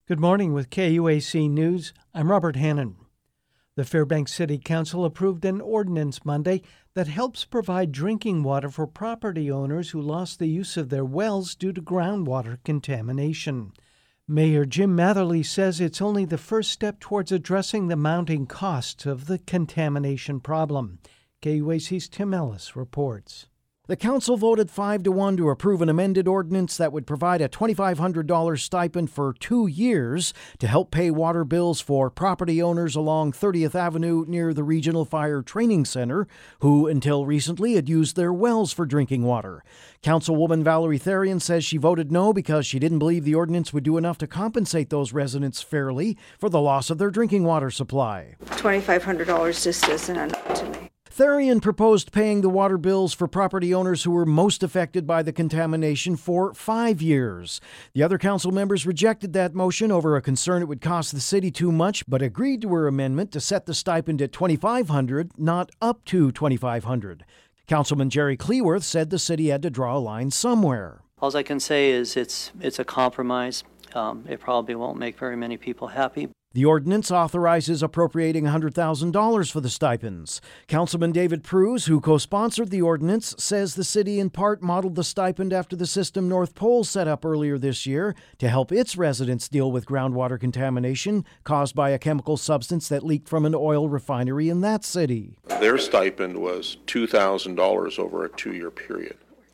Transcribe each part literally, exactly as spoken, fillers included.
Good morning with K U A C News. I'm Robert Hannon. The Fairbanks City Council approved an ordinance Monday that helps provide drinking water for property owners who lost the use of their wells due to groundwater contamination. Mayor Jim Matherly says it's only the first step towards addressing the mounting costs of the contamination problem. K U A C's Tim Ellis reports. The council voted five to one to approve an amended ordinance that would provide a twenty-five hundred dollars stipend for two years to help pay water bills for property owners along thirtieth Avenue near the Regional Fire Training Center, who until recently had used their wells for drinking water. Councilwoman Valerie Therian says she voted no because she didn't believe the ordinance would do enough to compensate those residents fairly for the loss of their drinking water supply. twenty-five hundred dollars just isn't enough to me. Therian proposed paying the water bills for property owners who were most affected by the contamination for five years. The other council members rejected that motion over a concern it would cost the city too much, but agreed to her amendment to set the stipend at twenty-five hundred dollars, not up to twenty-five hundred dollars. Councilman Jerry Cleworth said the city had to draw a line somewhere. All I can say is it's it's a compromise. Um, it probably won't make very many people happy. The ordinance authorizes appropriating one hundred thousand dollars for the stipends. Councilman David Pruse, who co-sponsored the ordinance, says the city in part modeled the stipend after the system North Pole set up earlier this year to help its residents deal with groundwater contamination caused by a chemical substance that leaked from an oil refinery in that city. Their stipend was two thousand dollars over a two-year period.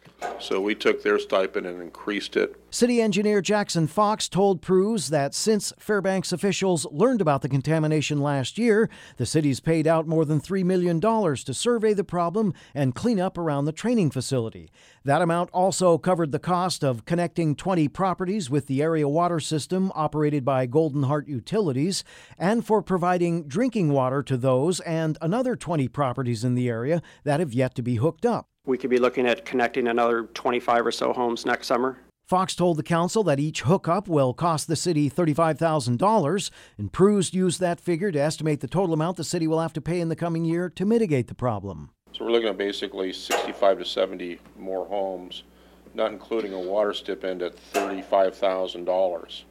So we took their stipend and increased it. City engineer Jackson Fox told Pruse that since Fairbanks officials learned about the contamination last year, the city's paid out more than three million dollars to survey the problem and clean up around the training facility. That amount also covered the cost of connecting twenty properties with the area water system operated by Golden Heart Utilities and for providing drinking water to those and another twenty properties in the area that have yet to be hooked up. We could be looking at connecting another twenty-five or so homes next summer. Fox told the council that each hookup will cost the city thirty-five thousand dollars, and Pruse used that figure to estimate the total amount the city will have to pay in the coming year to mitigate the problem. So we're looking at basically sixty-five to seventy more homes, not including a water stipend at thirty-five thousand dollars,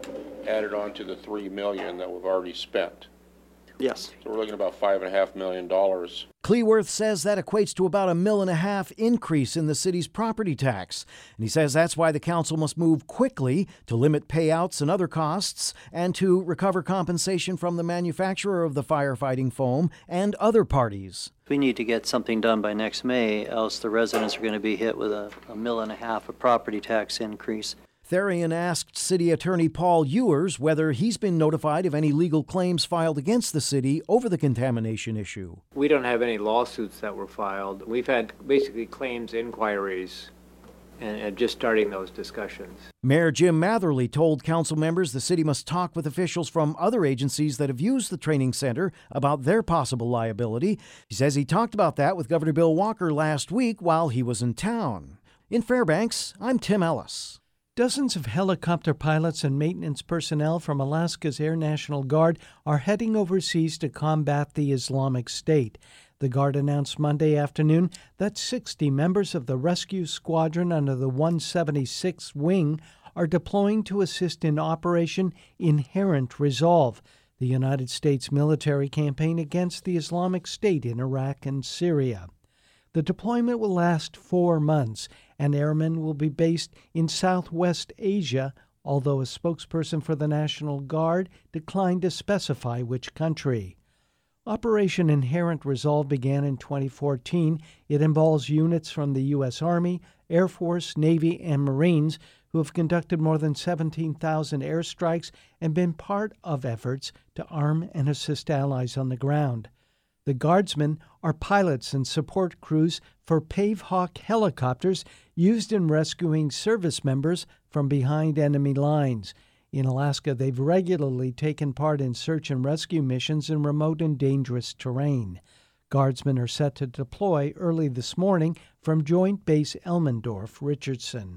added on to the three million dollars that we've already spent. Yes. So we're looking at about five and a half million dollars. Cleworth says that equates to about a mill and a half increase in the city's property tax. And he says that's why the council must move quickly to limit payouts and other costs and to recover compensation from the manufacturer of the firefighting foam and other parties. We need to get something done by next May, else the residents are going to be hit with a, a mill and a half of property tax increase. Therian asked City Attorney Paul Ewers whether he's been notified of any legal claims filed against the city over the contamination issue. We don't have any lawsuits that were filed. We've had basically claims inquiries and, and just starting those discussions. Mayor Jim Matherly told council members the city must talk with officials from other agencies that have used the training center about their possible liability. He says he talked about that with Governor Bill Walker last week while he was in town. In Fairbanks, I'm Tim Ellis. Dozens of helicopter pilots and maintenance personnel from Alaska's Air National Guard are heading overseas to combat the Islamic State. The Guard announced Monday afternoon that sixty members of the rescue squadron under the one seventy-sixth Wing are deploying to assist in Operation Inherent Resolve, the United States military campaign against the Islamic State in Iraq and Syria. The deployment will last four months, and airmen will be based in Southwest Asia, although a spokesperson for the National Guard declined to specify which country. Operation Inherent Resolve began in twenty fourteen. It involves units from the U S Army, Air Force, Navy, and Marines who have conducted more than seventeen thousand airstrikes and been part of efforts to arm and assist allies on the ground. The Guardsmen are pilots and support crews for Pavehawk helicopters used in rescuing service members from behind enemy lines. In Alaska, they've regularly taken part in search and rescue missions in remote and dangerous terrain. Guardsmen are set to deploy early this morning from Joint Base Elmendorf-Richardson.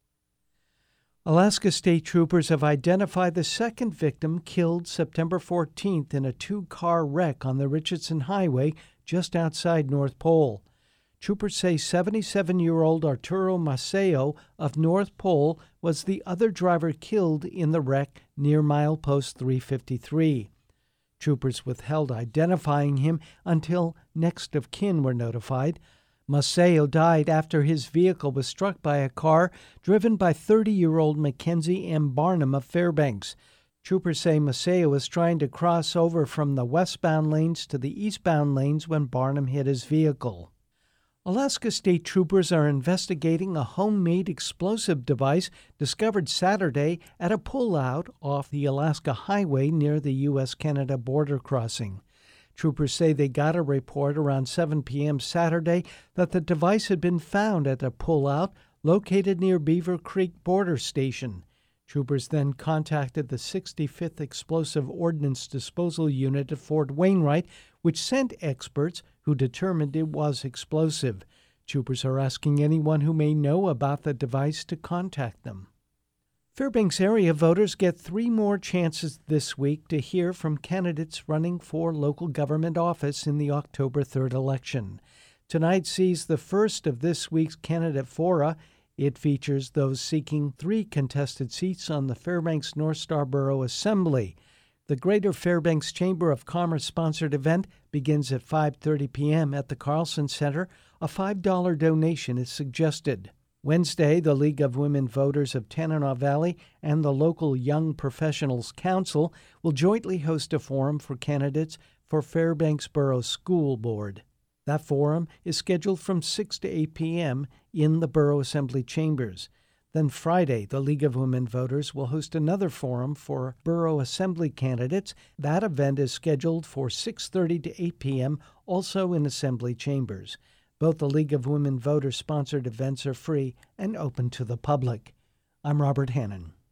Alaska State Troopers have identified the second victim killed September fourteenth in a two-car wreck on the Richardson Highway just outside North Pole. Troopers say seventy-seven-year-old Arturo Maceo of North Pole was the other driver killed in the wreck near milepost three fifty-three. Troopers withheld identifying him until next of kin were notified. Maceo died after his vehicle was struck by a car driven by thirty-year-old Mackenzie M. Barnum of Fairbanks. Troopers say Maceo was trying to cross over from the westbound lanes to the eastbound lanes when Barnum hit his vehicle. Alaska State Troopers are investigating a homemade explosive device discovered Saturday at a pullout off the Alaska Highway near the U S Canada border crossing. Troopers say they got a report around seven p.m. Saturday that the device had been found at a pullout located near Beaver Creek Border Station. Troopers then contacted the sixty-fifth Explosive Ordnance Disposal Unit at Fort Wainwright, which sent experts who determined it was explosive. Troopers are asking anyone who may know about the device to contact them. Fairbanks area voters get three more chances this week to hear from candidates running for local government office in the October third election. Tonight sees the first of this week's candidate fora. It features those seeking three contested seats on the Fairbanks North Star Borough Assembly. The Greater Fairbanks Chamber of Commerce-sponsored event begins at five thirty p.m. at the Carlson Center. A five dollars donation is suggested. Wednesday, the League of Women Voters of Tanana Valley and the local Young Professionals Council will jointly host a forum for candidates for Fairbanks Borough School Board. That forum is scheduled from six to eight p.m. in the Borough Assembly chambers. Then Friday, the League of Women Voters will host another forum for Borough Assembly candidates. That event is scheduled for six thirty to eight p.m., also in Assembly chambers. Both the League of Women Voters-sponsored events are free and open to the public. I'm Robert Hannon.